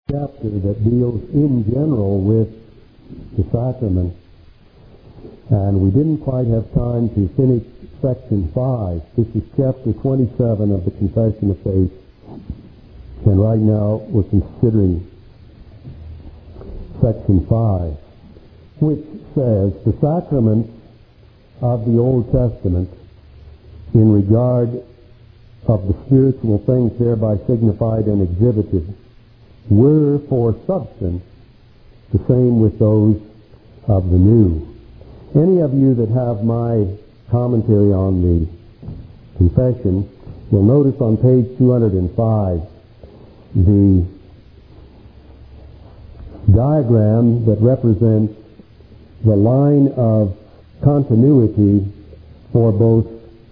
chapter that deals in general with the sacrament, and we didn't quite have time to finish section 5. This is chapter 27 of the Confession of Faith, and right now we're considering section 5, which says the sacraments of the Old Testament in regard of the spiritual things thereby signified and exhibited were for substance the same with those of the New. Any of you that have my commentary on the Confession will notice on page 205 the diagram that represents the line of continuity for both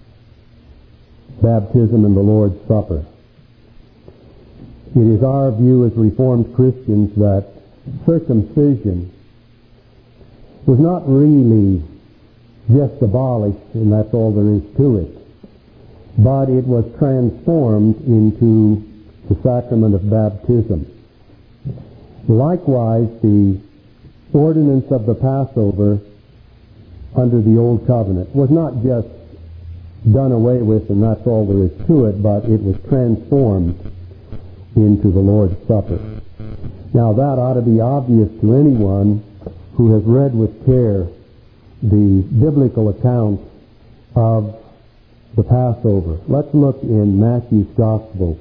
baptism and the Lord's Supper. It is our view as Reformed Christians that circumcision was not really just abolished, and that's all there is to it, but it was transformed into the sacrament of baptism. Likewise, the ordinance of the Passover under the Old Covenant was not just done away with and that's all there is to it, but it was transformed into the Lord's Supper. Now that ought to be obvious to anyone who has read with care the biblical account of the Passover. Let's look in Matthew's Gospel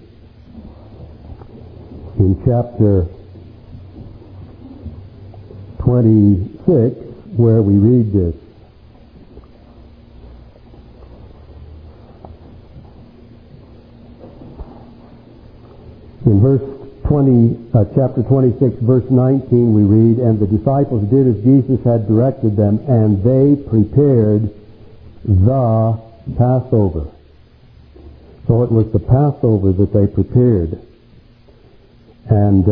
in chapter 26, where we read this. In chapter 26, verse 19, we read, "And the disciples did as Jesus had directed them, and they prepared the Passover." So it was the Passover that they prepared. And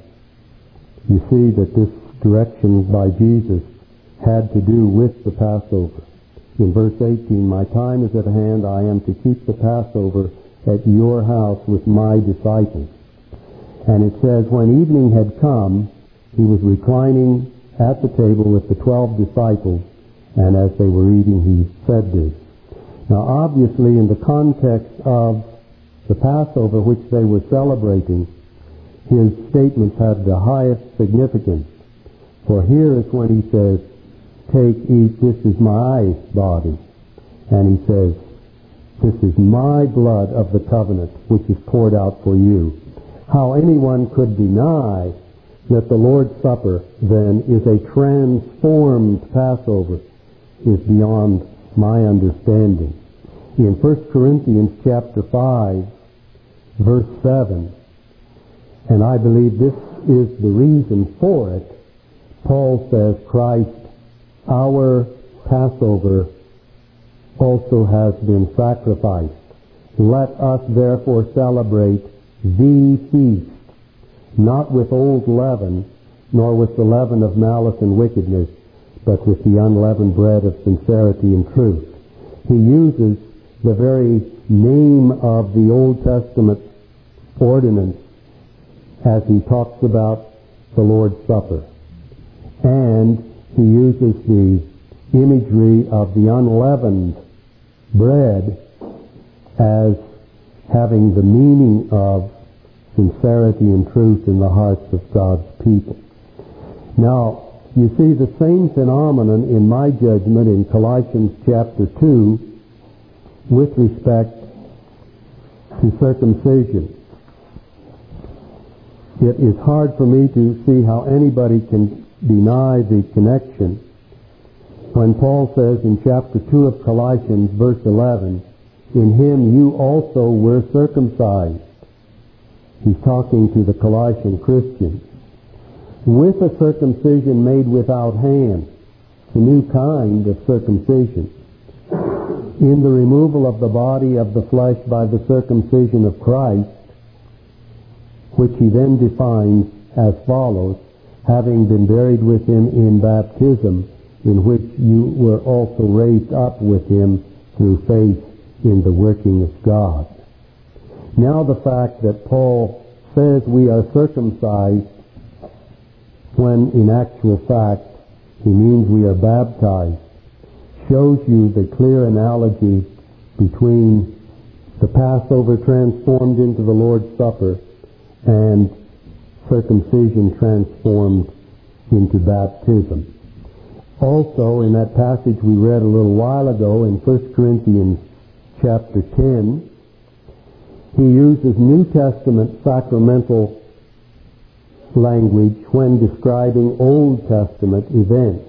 you see that this direction by Jesus had to do with the Passover. In verse 18, "My time is at hand, I am to keep the Passover at your house with my disciples." And it says, when evening had come, he was reclining at the table with the 12 disciples, and as they were eating, he said this. Now, obviously, in the context of the Passover which they were celebrating, his statements had the highest significance. For here is when he says, "Take, eat, this is my body." And he says, "This is my blood of the covenant, which is poured out for you." How anyone could deny that the Lord's Supper, then, is a transformed Passover is beyond my understanding. In 1 Corinthians chapter 5, verse 7, and I believe this is the reason for it, Paul says, "Christ, our Passover, also has been sacrificed. Let us therefore celebrate the feast, not with old leaven, nor with the leaven of malice and wickedness, but with the unleavened bread of sincerity and truth." He uses the very name of the Old Testament ordinance as he talks about the Lord's Supper. And he uses the imagery of the unleavened bread as having the meaning of sincerity and truth in the hearts of God's people. Now, you see the same phenomenon, in my judgment, in Colossians chapter 2 with respect to circumcision. It is hard for me to see how anybody can deny the connection when Paul says in chapter 2 of Colossians, verse 11, "In him you also were circumcised." He's talking to the Colossian Christians. "With a circumcision made without hands," a new kind of circumcision, "in the removal of the body of the flesh by the circumcision of Christ," which he then defines as follows, "having been buried with him in baptism, in which you were also raised up with him through faith in the working of God." Now the fact that Paul says we are circumcised when in actual fact he means we are baptized, shows you the clear analogy between the Passover transformed into the Lord's Supper and circumcision transformed into baptism. Also, in that passage we read a little while ago in 1 Corinthians chapter 10, he uses New Testament sacramental language when describing Old Testament events.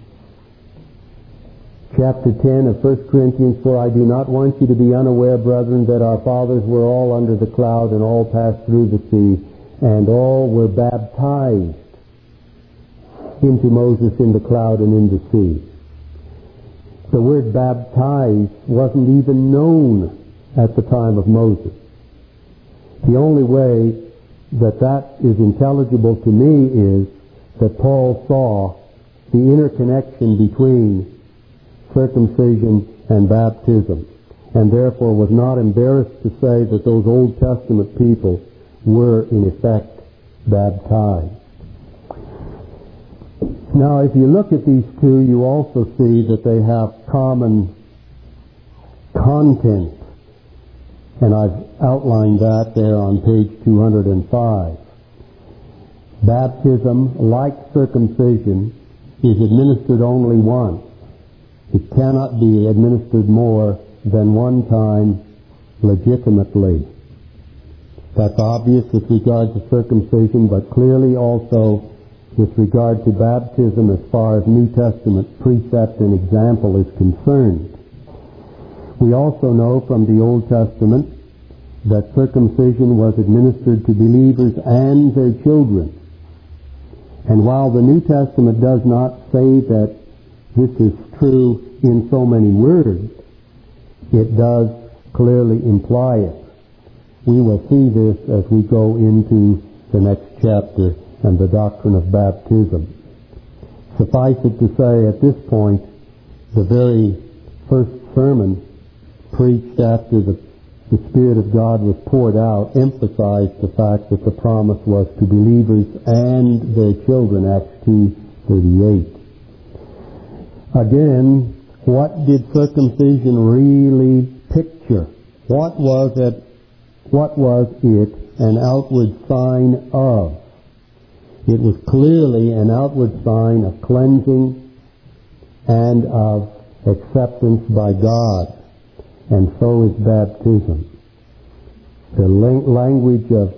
Chapter 10 of 1 Corinthians, "For I do not want you to be unaware, brethren, that our fathers were all under the cloud and all passed through the sea, and all were baptized into Moses in the cloud and in the sea." The word baptized wasn't even known at the time of Moses. The only way that that is intelligible to me is that Paul saw the interconnection between circumcision and baptism, and therefore was not embarrassed to say that those Old Testament people were in effect baptized. Now, if you look at these two, you also see that they have common content, and I've outlined that there on page 205. Baptism, like circumcision, is administered only once. It cannot be administered more than one time legitimately. That's obvious with regard to circumcision, but clearly also with regard to baptism as far as New Testament precept and example is concerned. We also know from the Old Testament that circumcision was administered to believers and their children. And while the New Testament does not say that this is true in so many words, it does clearly imply it. We will see this as we go into the next chapter and the doctrine of baptism. Suffice it to say, at this point, the very first sermon preached after the Spirit of God was poured out emphasized the fact that the promise was to believers and their children, Acts 2:38. Again, what did circumcision really picture? What was it an outward sign of? It was clearly an outward sign of cleansing and of acceptance by God, and so is baptism. The language of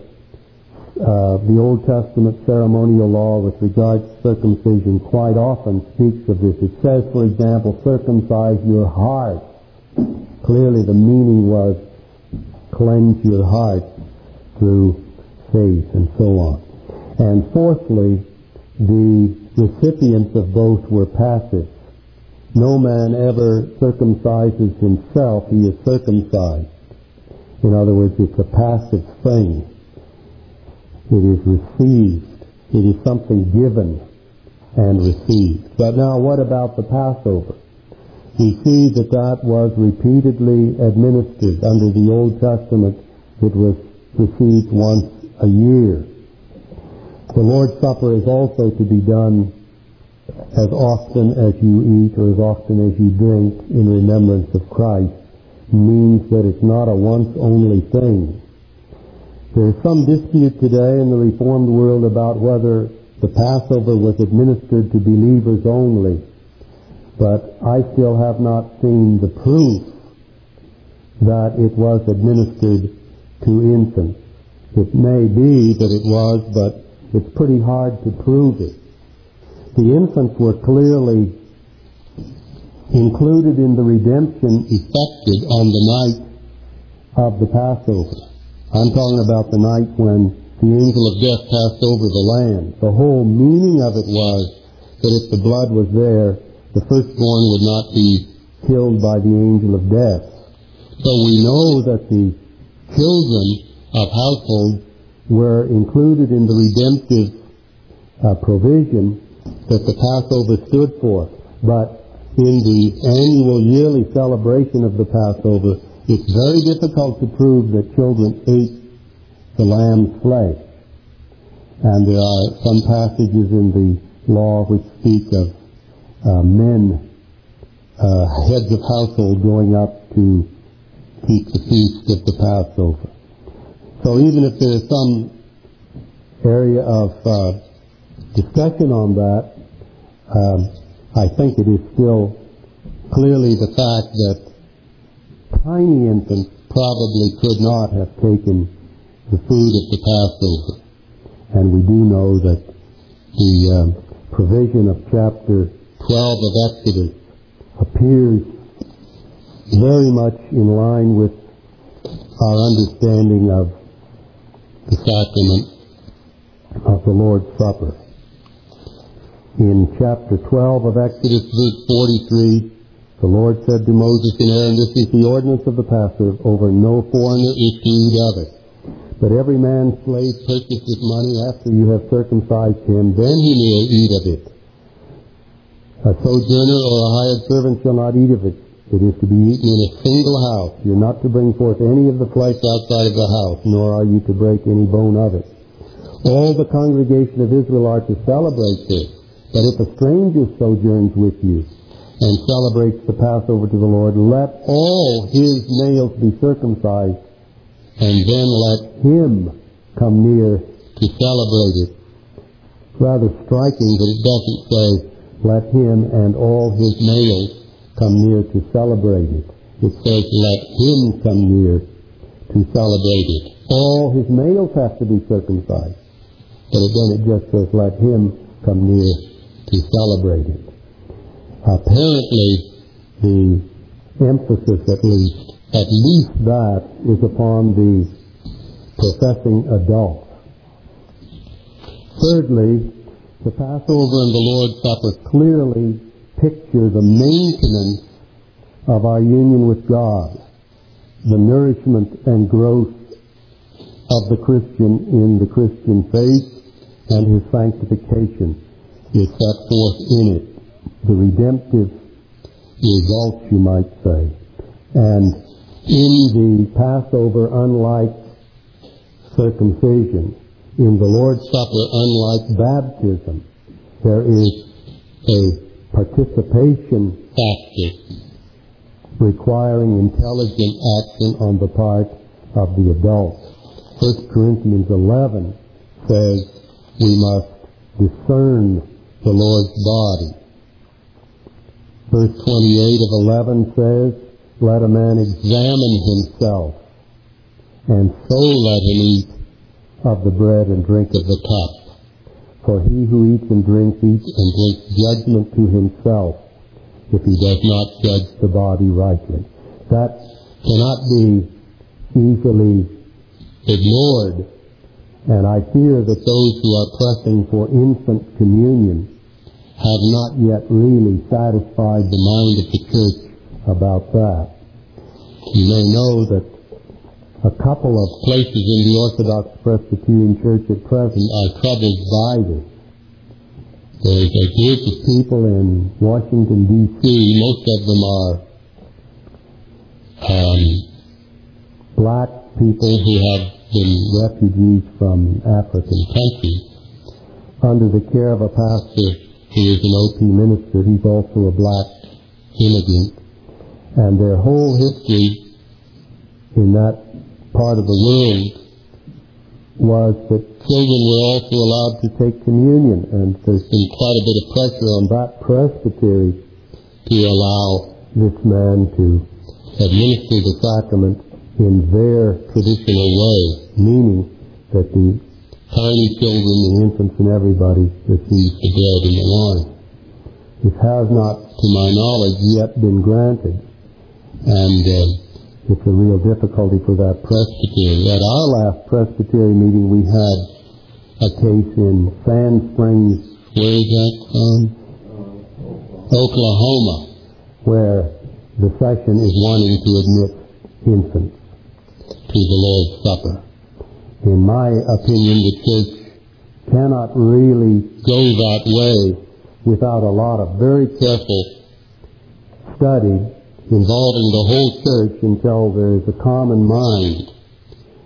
the Old Testament ceremonial law with regard to circumcision quite often speaks of this. It says, for example, circumcise your heart. Clearly the meaning was cleanse your heart through faith and so on. And fourthly, the recipients of both were passive. No man ever circumcises himself, he is circumcised. In other words, it's a passive thing. It is received. It is something given and received. But now what about the Passover? We see that that was repeatedly administered. Under the Old Testament, it was received once a year. The Lord's Supper is also to be done as often as you eat or as often as you drink in remembrance of Christ. Means that it's not a once-only thing. There's some dispute today in the Reformed world about whether the Passover was administered to believers only, but I still have not seen the proof that it was administered to infants. It may be that it was, but it's pretty hard to prove it. The infants were clearly included in the redemption effected on the night of the Passover. I'm talking about the night when the angel of death passed over the land. The whole meaning of it was that if the blood was there, the firstborn would not be killed by the angel of death. So we know that the children of households were included in the redemptive provision that the Passover stood for. But in the annual yearly celebration of the Passover, it's very difficult to prove that children ate the lamb's flesh. And there are some passages in the law which speak of men, heads of household, going up to keep the feast of the Passover. So even if there is some area of discussion on that, I think it is still clearly the fact that tiny infants probably could not have taken the food of the Passover. And we do know that the provision of chapter 12 of Exodus appears very much in line with our understanding of the sacrament of the Lord's Supper. In chapter 12 of Exodus, verse 43, the Lord said to Moses and Aaron, "This is the ordinance of the Passover, no foreigner is to eat of it. But every man's slave purchased with money after you have circumcised him, then he may eat of it. A sojourner or a hired servant shall not eat of it. It is to be eaten in a single house. You are not to bring forth any of the flesh outside of the house, nor are you to break any bone of it. All the congregation of Israel are to celebrate this. But if a stranger sojourns with you and celebrates the Passover to the Lord, let all his males be circumcised, and then let him come near to celebrate it." Rather striking that it doesn't say, "Let him and all his males come near to celebrate it." It says, "Let him come near to celebrate it." All his males have to be circumcised. But again, it just says, "Let him come near to celebrate it." Apparently, the emphasis, at least that, is upon the professing adult. Thirdly, the Passover and the Lord's Supper clearly picture the maintenance of our union with God, the nourishment and growth of the Christian in the Christian faith, and his sanctification is set forth in it. The redemptive results, you might say. And in the Passover, unlike circumcision, in the Lord's Supper, unlike baptism, there is a participation factor requiring intelligent action on the part of the adult. 1 Corinthians 11 says we must discern the Lord's body. Verse 28 of 11 says, "Let a man examine himself, and so let him eat of the bread and drink of the cup. For he who eats and drinks judgment to himself, if he does not judge the body rightly." That cannot be easily ignored, and I fear that those who are pressing for infant communion have not yet really satisfied the mind of the church about that. You may know that a couple of places in the Orthodox Presbyterian Church at present are troubled by this. There's a group of people in Washington, D.C., most of them are black people who have been refugees from African countries, under the care of a pastor who is an OP minister. He's also a black immigrant. And their whole history in that part of the world was that children were also allowed to take communion, and there's been quite a bit of pressure on that presbytery to allow this man to administer the sacrament in their traditional way, meaning that the tiny children, the infants, and everybody receives the bread and the wine. This has not, to my knowledge, yet been granted, and it's a real difficulty for that presbytery. At our last presbytery meeting, we had a case in Sand Springs, where is that? Oklahoma, where the session is wanting to admit infants to the Lord's Supper. In my opinion, the church cannot really go that way without a lot of very careful study involving the whole church until there is a common mind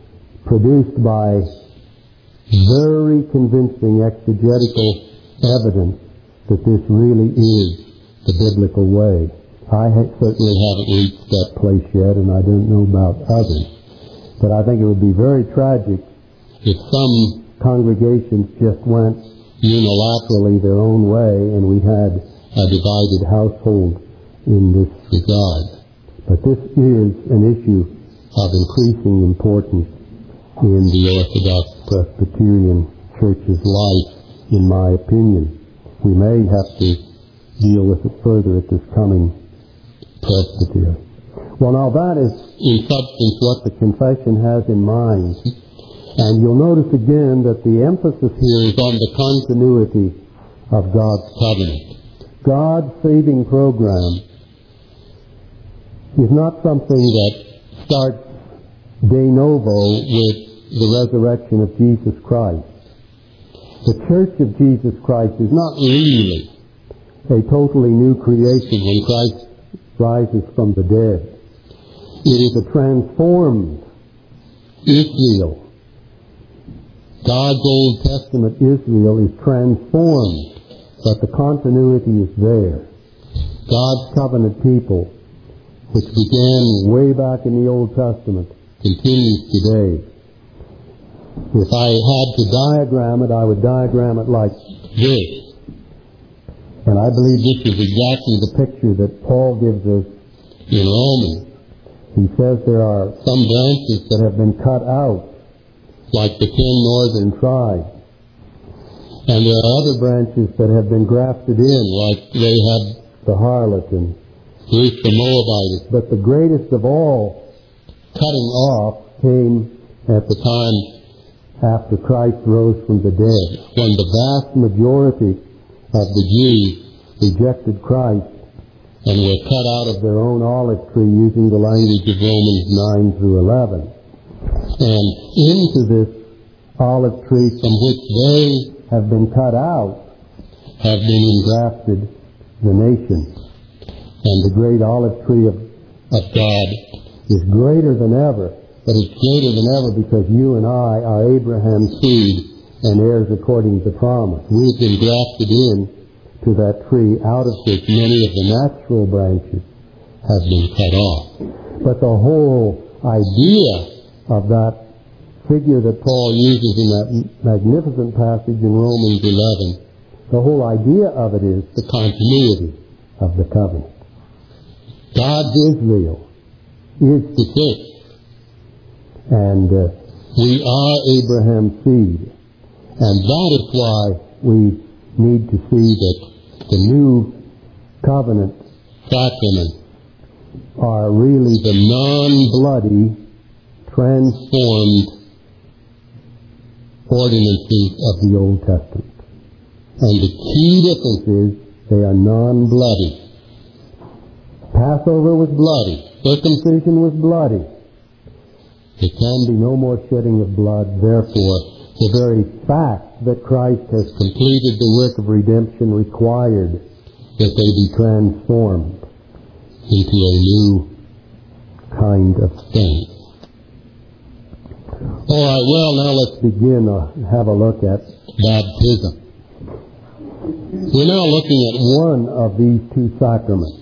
produced by very convincing exegetical evidence that this really is the biblical way. I certainly haven't reached that place yet, and I don't know about others. But I think it would be very tragic if some congregations just went unilaterally their own way and we had a divided household in this regard. But this is an issue of increasing importance in the Orthodox Presbyterian Church's life, in my opinion. We may have to deal with it further at this coming presbytery. Well, now that is in substance what the confession has in mind. And you'll notice again that the emphasis here is on the continuity of God's covenant. God's saving program is not something that starts de novo with the resurrection of Jesus Christ. The Church of Jesus Christ is not really a totally new creation when Christ rises from the dead. It is a transformed Israel. God's Old Testament Israel is transformed, but the continuity is there. God's covenant people, which began way back in the Old Testament, continues today. If I had to diagram it, I would diagram it like this. And I believe this is exactly the picture that Paul gives us in Romans. He says there are some branches that have been cut out, like the 10 northern tribes. And there are other branches that have been grafted in, like Rahab the harlot and Ruth the Moabitess. But the greatest of all cutting off came at the time after Christ rose from the dead, when the vast majority of the Jews rejected Christ and were cut out of their own olive tree, using the language of Romans 9 through 11. And into this olive tree from which they have been cut out have been engrafted the nations. And the great olive tree of God is greater than ever, but it's greater than ever because you and I are Abraham's seed and heirs according to promise. We've been grafted in to that tree out of which many of the natural branches have been cut off. But the whole idea of that figure that Paul uses in that magnificent passage in Romans 11, the whole idea of it is the continuity of the covenant. God's Israel is the church, and we are Abraham's seed. And that is why we need to see that the new covenant sacraments are really the non-bloody, transformed ordinances of the Old Testament. And the key difference is they are non-bloody. Passover was bloody. Circumcision was bloody. There can be no more shedding of blood. Therefore, the very fact that Christ has completed the work of redemption required that they be transformed into a new kind of faith. All right, well, now let's begin to have a look at baptism. We're now looking at one of these two sacraments.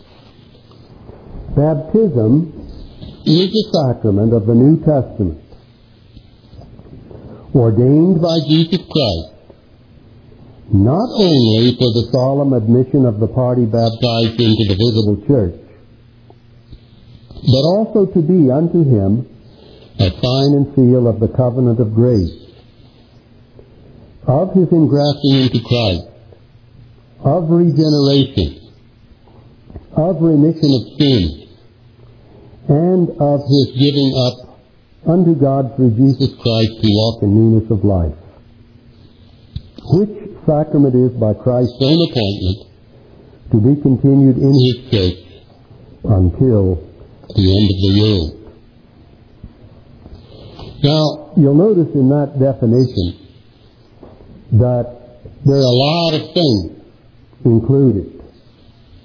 Baptism is a sacrament of the New Testament, ordained by Jesus Christ, not only for the solemn admission of the party baptized into the visible church, but also to be unto him a sign and seal of the covenant of grace, of his engrafting into Christ, of regeneration, of remission of sins, and of his giving up unto God through Jesus Christ to walk in newness of life, which sacrament is by Christ's own appointment to be continued in his church until the end of the world. Now, you'll notice in that definition that there are a lot of things included,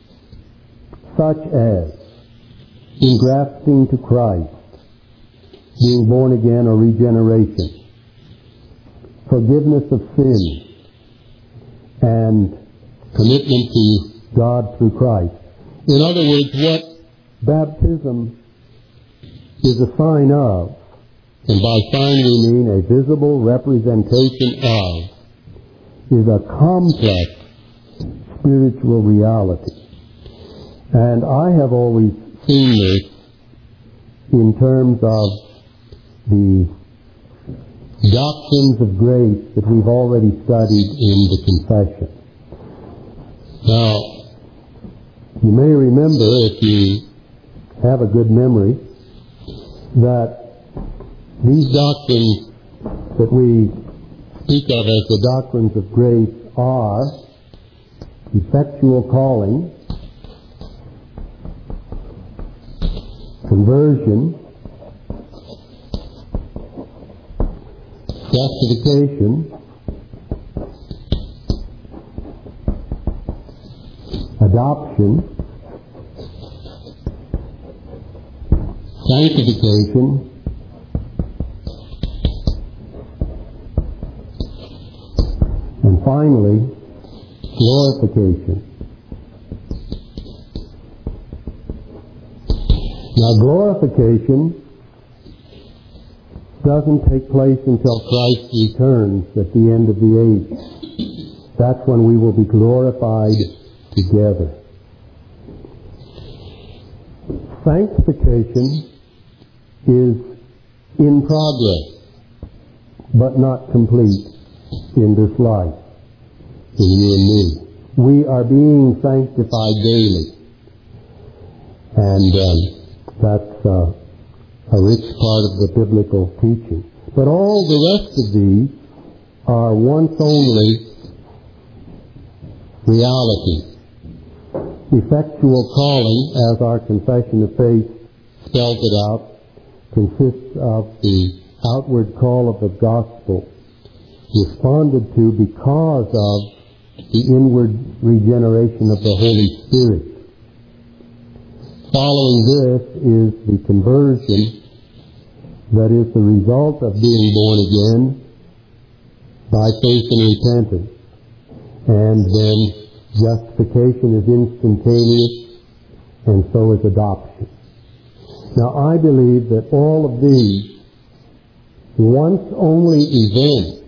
such as engrafting to Christ, being born again or regeneration, forgiveness of sin, and commitment to God through Christ. In other words, what baptism is a sign of, and by sign we mean a visible representation of, is a complex spiritual reality. And I have always seen this in terms of the doctrines of grace that we've already studied in the confession. Now, you may remember, if you have a good memory, that these doctrines that we speak of as the doctrines of grace are effectual calling, conversion, justification, adoption, sanctification, and finally, glorification. Now, glorification doesn't take place until Christ returns at the end of the age. That's when we will be glorified together. Sanctification is in progress, but not complete in this life, in you and me. We are being sanctified daily. And that's a rich part of the biblical teaching. But all the rest of these are once only reality. Effectual calling, as our confession of faith spells it out, consists of the outward call of the gospel, responded to because of the inward regeneration of the Holy Spirit. Following this is the conversion that is the result of being born again by faith and repentance. And then justification is instantaneous, and so is adoption. Now, I believe that all of these once only events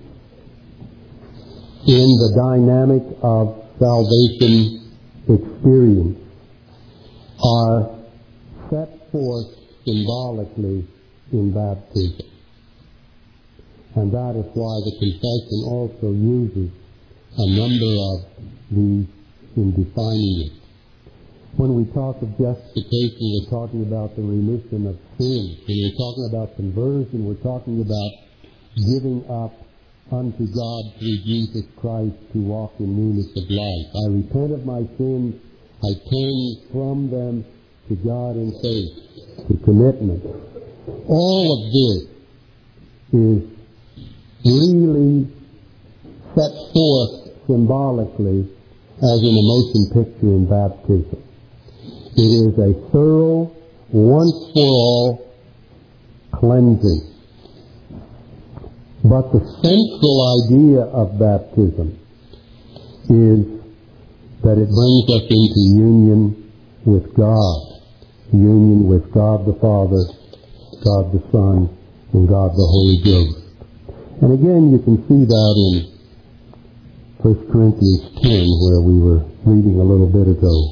in the dynamic of salvation experience are set forth symbolically in baptism. And that is why the confession also uses a number of these in defining it. When we talk of justification, we're talking about the remission of sin. When we're talking about conversion, we're talking about giving up unto God through Jesus Christ to walk in newness of life. I repent of my sins. I turn from them to God in faith, to commitment. All of this is really set forth symbolically as in a motion picture in baptism. It is a thorough, once-for-all cleansing. But the central idea of baptism is that it brings us into union with God. Union with God the Father, God the Son, and God the Holy Ghost. And again, you can see that in 1 Corinthians 10, where we were reading a little bit ago.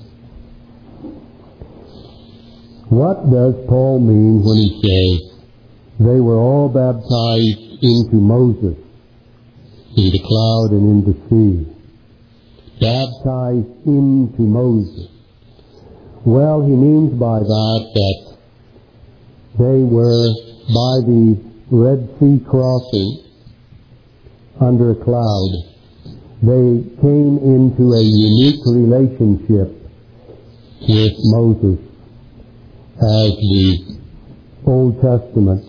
What does Paul mean when he says, they were all baptized into Moses, in the cloud and in the sea? Baptized into Moses. Well, he means by that they were by the Red Sea crossing under a cloud. They came into a unique relationship with Moses as the Old Testament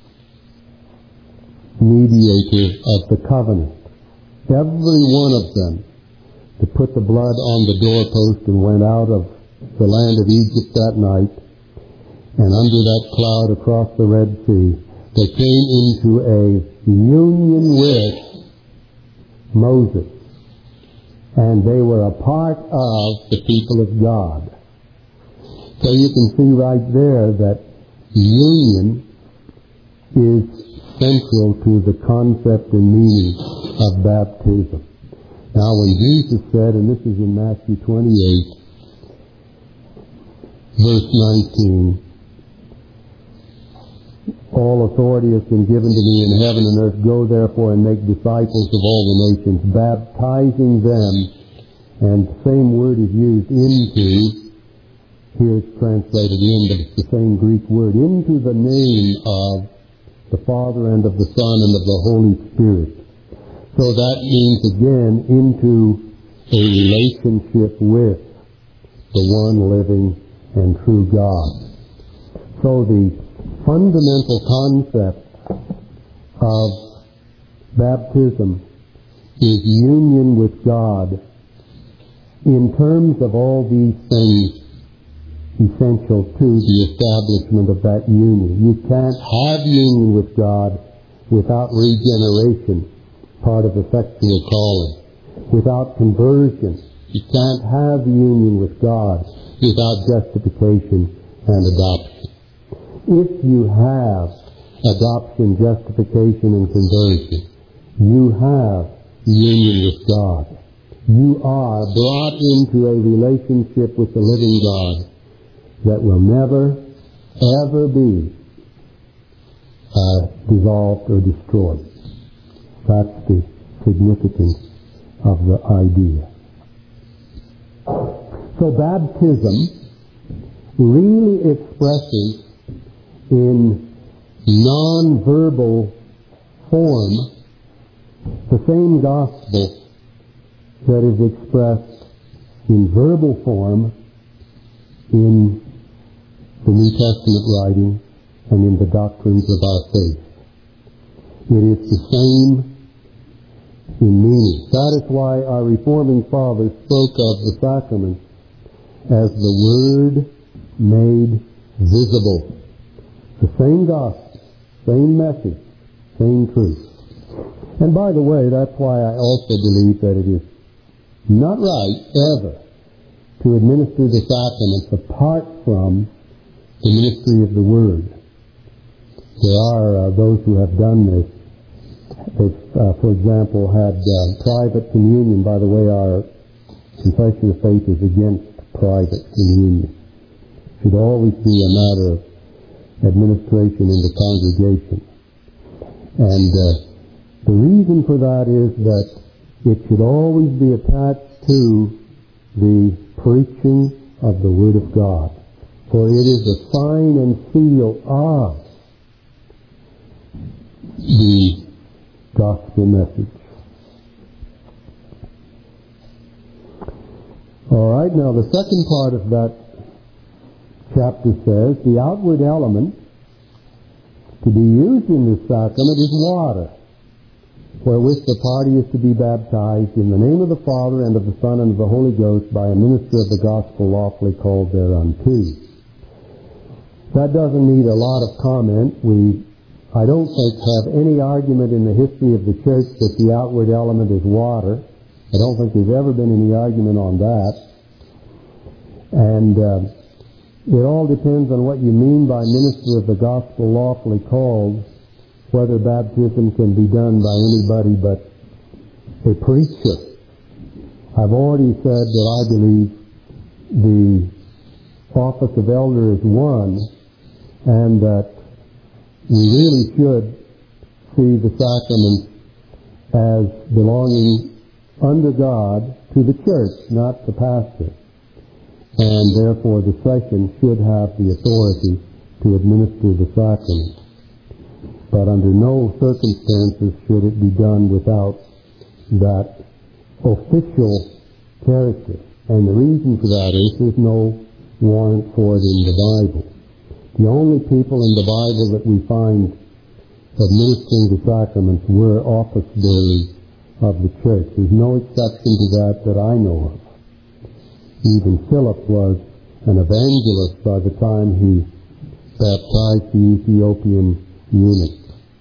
mediator of the covenant. Every one of them that put the blood on the doorpost and went out of the land of Egypt that night and under that cloud across the Red Sea, they came into a union with Moses. And they were a part of the people of God. So you can see right there that union is central to the concept and meaning of baptism. Now when Jesus said, and this is in Matthew 28, verse 19, all authority has been given to me in heaven and earth. Go therefore and make disciples of all the nations, baptizing them, and the same word is used into, here it's translated in, but it's the same Greek word, into the name of the Father and of the Son and of the Holy Spirit. So that means again into a relationship with the one living and true God. So the fundamental concept of baptism is union with God in terms of all these things essential to the establishment of that union. You can't have union with God without regeneration, part of effectual calling. Without conversion, you can't have union with God without justification and adoption. If you have adoption, justification, and conversion, you have union with God. You are brought into a relationship with the living God that will never, ever be dissolved or destroyed. That's the significance of the idea. So baptism really expresses in non-verbal form the same gospel that is expressed in verbal form in the New Testament writing and in the doctrines of our faith. It is the same in meaning. That is why our Reforming Fathers spoke of the sacrament as the Word made visible. The same gospel, same message, same truth. And by the way, that's why I also believe that it is not right ever to administer the sacraments apart from the ministry of the Word. There are those who have done this. They've, for example, had private communion. By the way, our confession of faith is against private communion. It should always be a matter of administration in the congregation. And the reason for that is that it should always be attached to the preaching of the Word of God. For it is a sign and seal of the gospel message. All right, now the second part of that chapter says, the outward element to be used in this sacrament is water, wherewith the party is to be baptized in the name of the Father and of the Son and of the Holy Ghost by a minister of the gospel lawfully called thereunto. That doesn't need a lot of comment. I don't think have any argument in the history of the church that the outward element is water. I don't think there's ever been any argument on that. And it all depends on what you mean by minister of the gospel lawfully called, whether baptism can be done by anybody but a preacher. I've already said that I believe the office of elder is one, and that we really should see the sacrament as belonging under God to the church, not the pastor. And therefore the session should have the authority to administer the sacrament. But under no circumstances should it be done without that official character. And the reason for that is there's no warrant for it in the Bible. The only people in the Bible that we find administering the sacraments were office bearers of the church. There's no exception to that I know of. Even Philip was an evangelist by the time he baptized the Ethiopian eunuch.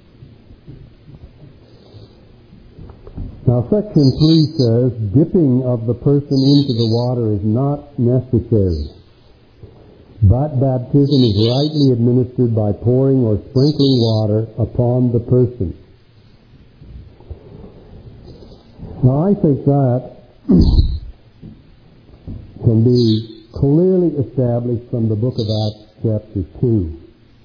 Now, section 3 says, dipping of the person into the water is not necessary, but baptism is rightly administered by pouring or sprinkling water upon the person. Now, I think that can be clearly established from the book of Acts, chapter 2.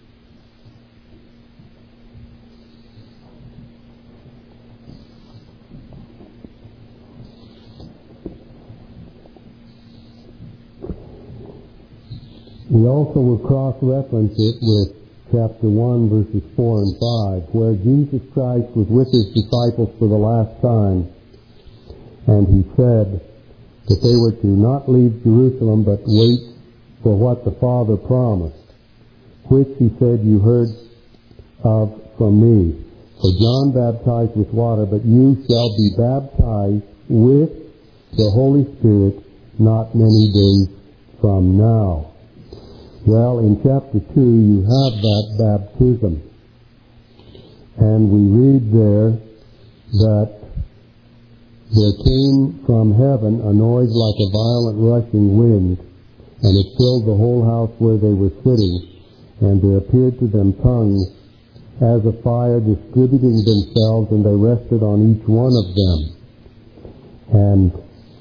We also will cross-reference it with chapter 1, verses 4 and 5, where Jesus Christ was with his disciples for the last time, and he said that they were to not leave Jerusalem, but wait for what the Father promised, which he said you heard of from me. For John baptized with water, but you shall be baptized with the Holy Spirit not many days from now. Well, in chapter 2, you have that baptism. And we read there that there came from heaven a noise like a violent rushing wind, and it filled the whole house where they were sitting, and there appeared to them tongues as of fire distributing themselves, and they rested on each one of them. And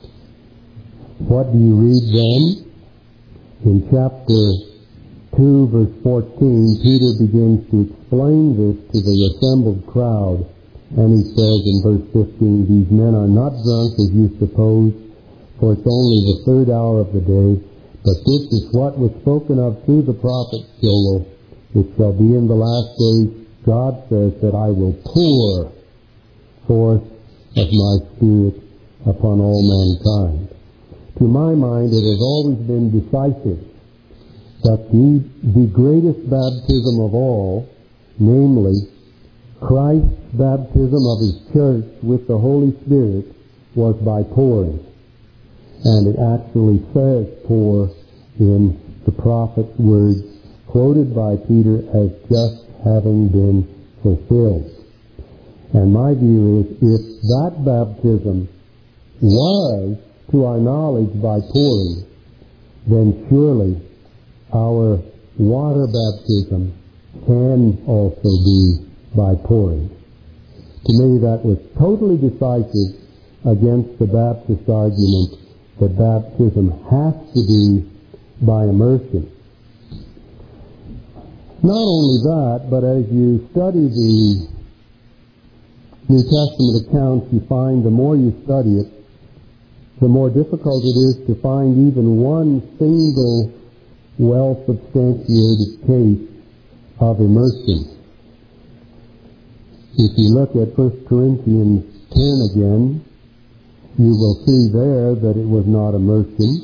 what do you read then? In chapter 2, verse 14, Peter begins to explain this to the assembled crowd, and he says in verse 15, these men are not drunk as you suppose, for it's only the third hour of the day, but this is what was spoken of through the prophet Joel. It shall be in the last days, God says, that I will pour forth of my Spirit upon all mankind. To my mind, it has always been decisive that the greatest baptism of all, namely Christ's baptism of his church with the Holy Spirit, was by pouring. And it actually says pour in the prophet's words, quoted by Peter as just having been fulfilled. And my view is, if that baptism was, to our knowledge, by pouring, then surely our water baptism can also be by pouring. To me, that was totally decisive against the Baptist argument that baptism has to be by immersion. Not only that, but as you study the New Testament accounts, you find the more you study it, the more difficult it is to find even one single well-substantiated case of immersion. If you look at 1 Corinthians 10 again, you will see there that it was not immersion.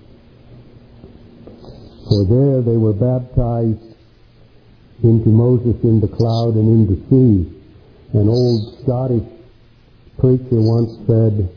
For there they were baptized into Moses in the cloud and in the sea. An old Scottish preacher once said,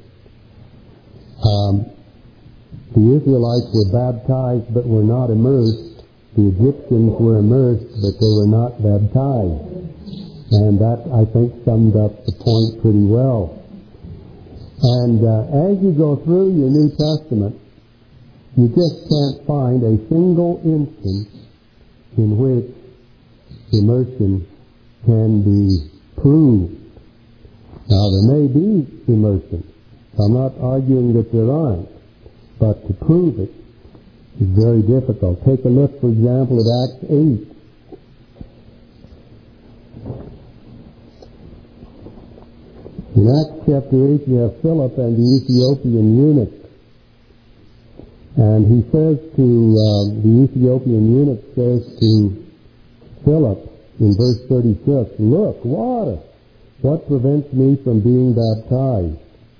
the Israelites were baptized but were not immersed. The Egyptians were immersed but they were not baptized. And that, I think, summed up the point pretty well. And as you go through your New Testament, you just can't find a single instance in which immersion can be proved. Now, there may be immersion. I'm not arguing that there aren't. But to prove it is very difficult. Take a look, for example, at Acts 8. In Acts chapter 8, you have Philip and the Ethiopian eunuch. And he says to, the Ethiopian eunuch says to Philip in verse 36, look, water, what prevents me from being baptized?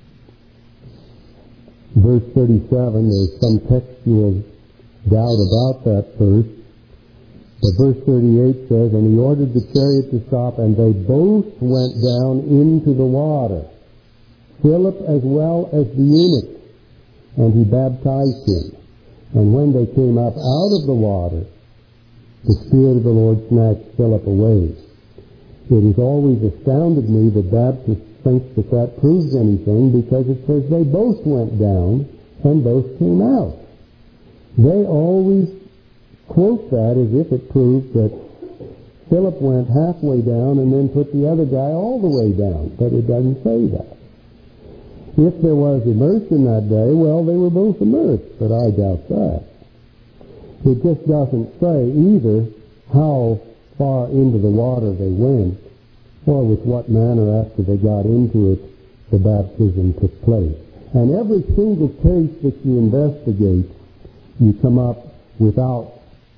Verse 37, there's some textual doubt about that verse. But verse 38 says, and he ordered the chariot to stop, and they both went down into the water, Philip as well as the eunuch, and he baptized him. And when they came up out of the water, the Spirit of the Lord snatched Philip away. It has always astounded me that Baptists think that proves anything, because it says they both went down and both came out. They always quote that as if it proved that Philip went halfway down and then put the other guy all the way down, but it doesn't say that. If there was immersion that day, well, they were both immersed, but I doubt that. It just doesn't say either how far into the water they went, or with what manner after they got into it the baptism took place. And every single case that you investigate, you come up without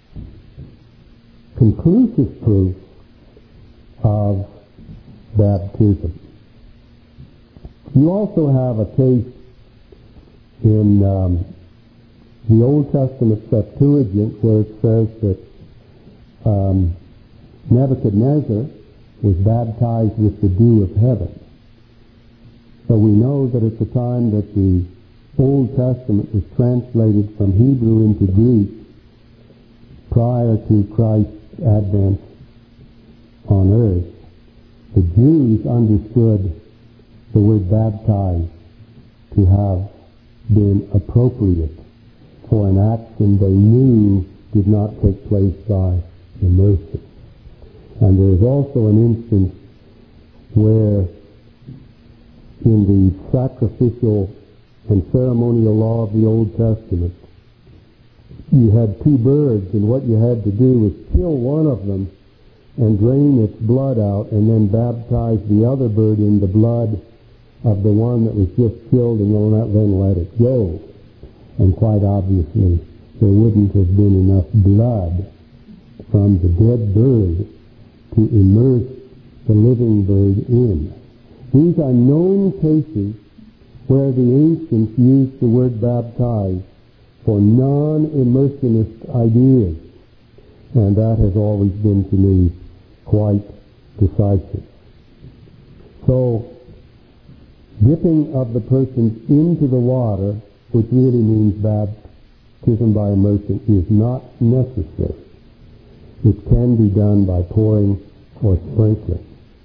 conclusive proof of baptism. You also have a case in the Old Testament Septuagint where it says that Nebuchadnezzar was baptized with the dew of heaven. So we know that at the time that the Old Testament was translated from Hebrew into Greek, prior to Christ's advent on earth, the Jews understood the word baptized to have been appropriate for an action they knew did not take place by immersion. And there is also an instance where in the sacrificial and ceremonial law of the Old Testament, you had two birds, and what you had to do was kill one of them and drain its blood out, and then baptize the other bird in the blood of the one that was just killed, and then let it go. And quite obviously, there wouldn't have been enough blood from the dead bird to immerse the living bird in. These are known cases where the ancients used the word baptize for non-immersionist ideas, and that has always been to me quite decisive. So, dipping of the person into the water, which really means baptism by immersion, is not necessary. It can be done by pouring or sprinkling.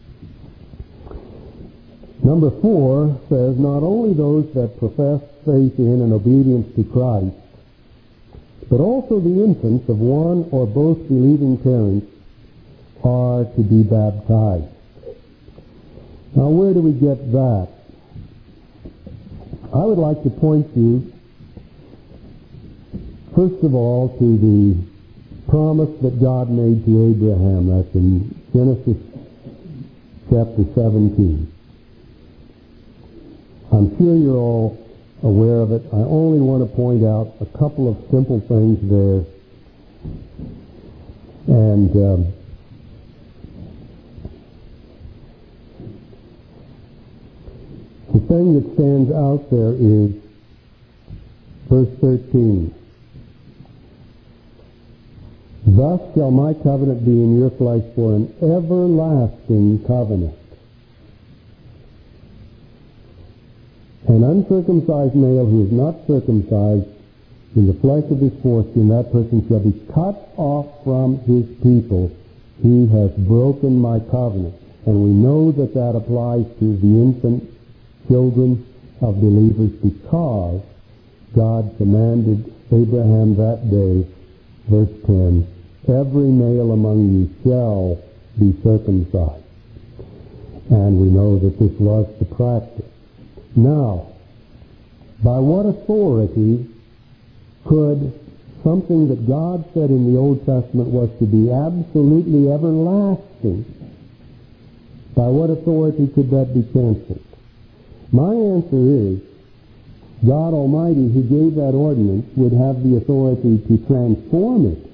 Number 4 says, not only those that profess faith in and obedience to Christ, but also the infants of one or both believing parents are to be baptized. Now, where do we get that? I would like to point you, first of all, to the promise that God made to Abraham. That's in Genesis chapter 17. I'm sure you're all aware of it. I only want to point out a couple of simple things there. And the thing that stands out there is verse 13. Thus shall my covenant be in your flesh for an everlasting covenant. An uncircumcised male who is not circumcised in the flesh of his foreskin, that person shall be cut off from his people. He has broken my covenant. And we know that that applies to the infant children of believers, because God commanded Abraham that day, verse 10, every male among you shall be circumcised. And we know that this was the practice. Now, by what authority could something that God said in the Old Testament was to be absolutely everlasting, by what authority could that be canceled? My answer is, God Almighty, who gave that ordinance, would have the authority to transform it.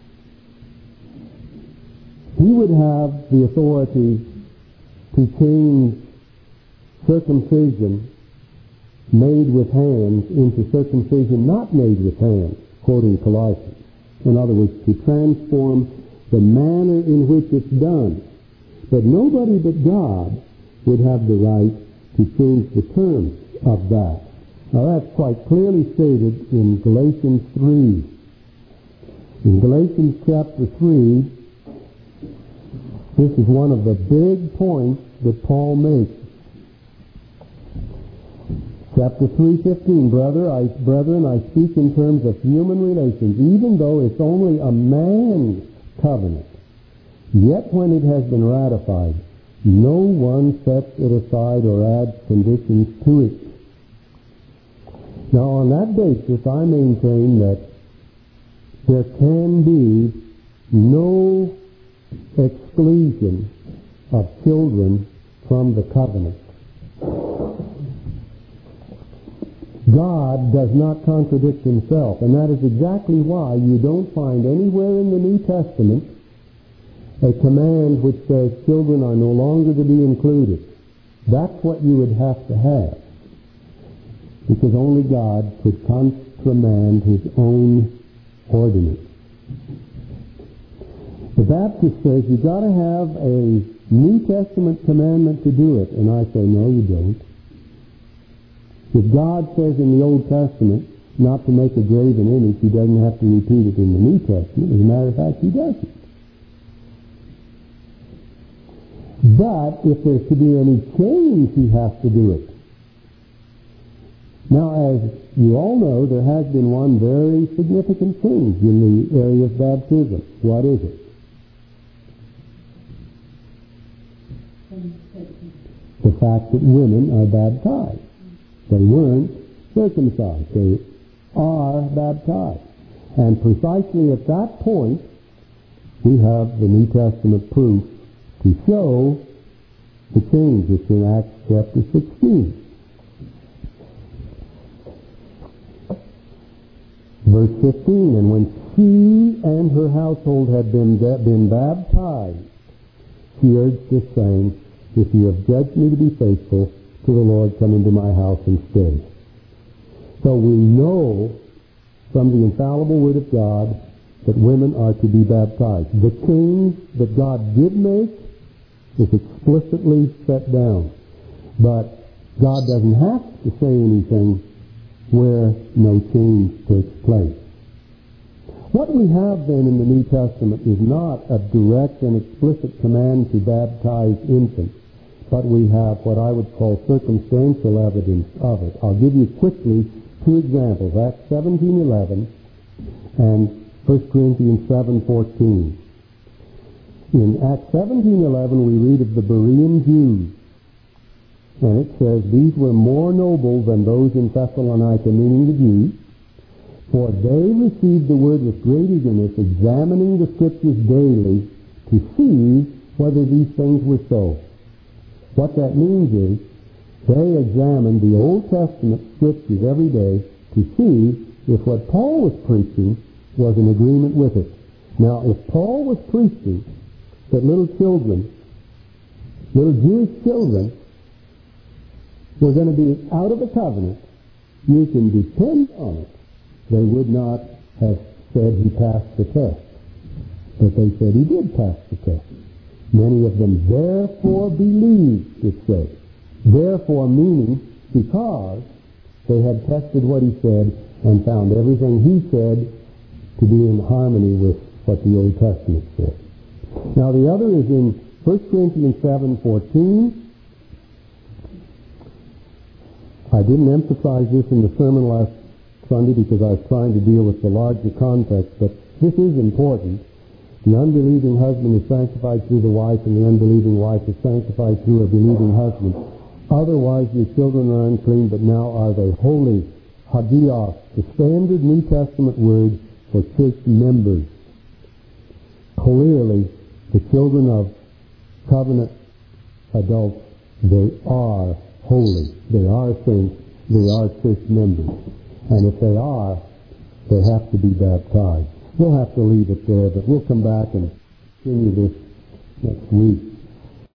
He would have the authority to change circumcision made with hands into circumcision not made with hands, quoting Colossians. In other words, to transform the manner in which it's done. But nobody but God would have the right to change the terms of that. Now that's quite clearly stated in Galatians 3. In Galatians chapter 3, this is one of the big points that Paul makes. Chapter 3:15, Brethren, I speak in terms of human relations, even though it's only a man's covenant. Yet when it has been ratified, no one sets it aside or adds conditions to it. Now on that basis, I maintain that there can be no exclusion of children from the covenant. God does not contradict himself, and that is exactly why you don't find anywhere in the New Testament a command which says children are no longer to be included. That's what you would have to have, because only God could countermand his own ordinance. The Baptist says you've got to have a New Testament commandment to do it, and I say no, you don't. If God says in the Old Testament not to make a graven image, he doesn't have to repeat it in the New Testament. As a matter of fact, he doesn't. But if there's to be any change, he has to do it. Now, as you all know, there has been one very significant change in the area of baptism. What is it? The fact that women are baptized. They weren't circumcised. They are baptized. And precisely at that point, we have the New Testament proof to show the change. It's in Acts chapter 16. Verse 15, and when she and her household had been baptized, she urged us, saying, if you have judged me to be faithful to the Lord, come into my house and stay. So we know from the infallible Word of God that women are to be baptized. The change that God did make is explicitly set down. But God doesn't have to say anything where no change takes place. What we have then in the New Testament is not a direct and explicit command to baptize infants, but we have what I would call circumstantial evidence of it. I'll give you quickly two examples, Acts 17:11 and 1 Corinthians 7:14. In Acts 17:11 we read of the Berean Jews, and it says, these were more noble than those in Thessalonica, meaning the Jews, for they received the word with great eagerness, examining the Scriptures daily to see whether these things were so. What that means is they examined the Old Testament Scriptures every day to see if what Paul was preaching was in agreement with it. Now, if Paul was preaching that little Jewish children, were going to be out of the covenant, you can depend on it. They would not have said he passed the test, but they said he did pass the test. Many of them therefore believed, it says. Therefore meaning because they had tested what he said and found everything he said to be in harmony with what the Old Testament said. Now the other is in 1 Corinthians 7:14. I didn't emphasize this in the sermon last Sunday because I was trying to deal with the larger context, but this is important. The unbelieving husband is sanctified through the wife, and the unbelieving wife is sanctified through her believing husband. Otherwise your children are unclean, but now are they holy. Hagios, the standard New Testament word for church members. Clearly, the children of covenant adults, they are holy. They are saints. They are church members. And if they are, they have to be baptized. We'll have to leave it there, but we'll come back and continue this next week.